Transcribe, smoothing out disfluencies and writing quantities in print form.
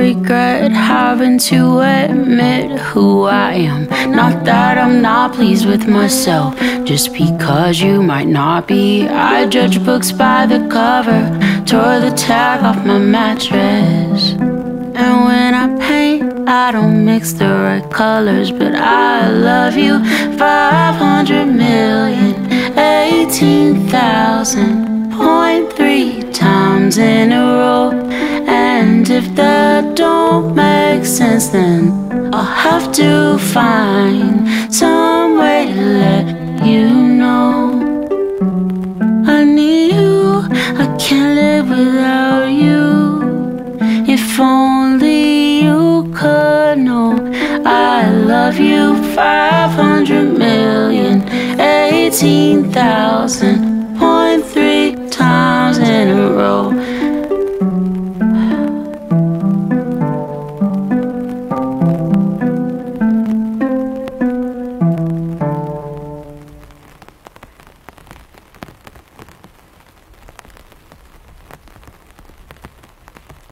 regret having to admit who I am. Not that I'm not pleased with myself, just because you might not be. I judge books by the cover, tore the tag off my mattress. And when I paint, I don't mix the right colors, but I love you 500 million, 18,000.3 times in a row. And if that don't make sense, then I'll have to find some way to let you know. I need you, I can't live without you. If only you could know I love you 500 million, 18,000.3 times in a row.